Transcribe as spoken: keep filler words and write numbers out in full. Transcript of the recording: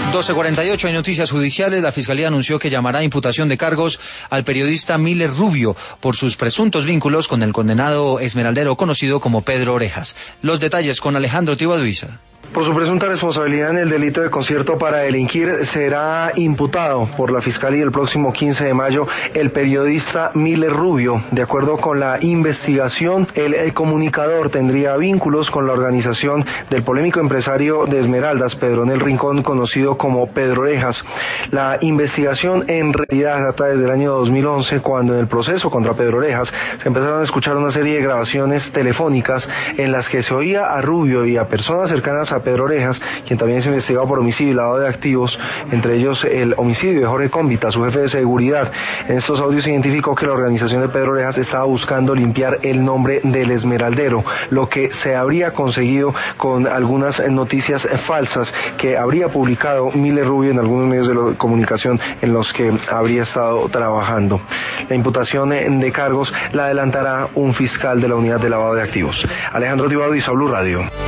doce cuarenta y ocho, hay noticias judiciales. La Fiscalía anunció que llamará a imputación de cargos al periodista Miller Rubio por sus presuntos vínculos con el condenado esmeraldero conocido como Pedro Orejas. Los detalles con Alejandro Tibaduiza. Por su presunta responsabilidad en el delito de concierto para delinquir, será imputado por la Fiscalía el próximo quince de mayo el periodista Miller Rubio. De acuerdo con la investigación, el, el comunicador tendría vínculos con la organización del polémico empresario de Esmeraldas, Pedronel Rincón, conocido como Pedro Orejas. La investigación en realidad data desde el año dos mil once, cuando en el proceso contra Pedro Orejas se empezaron a escuchar una serie de grabaciones telefónicas en las que se oía a Rubio y a personas cercanas a Pedro Orejas, quien también se investigaba por homicidio y lavado de activos, entre ellos el homicidio de Jorge Cómbita, su jefe de seguridad. En estos audios se identificó que la organización de Pedro Orejas estaba buscando limpiar el nombre del esmeraldero, lo que se habría conseguido con algunas noticias falsas que habría publicado Miller Rubio en algunos medios de comunicación en los que habría estado trabajando. La imputación de cargos la adelantará un fiscal de la unidad de lavado de activos. Alejandro Tibaduiza, Blue Radio.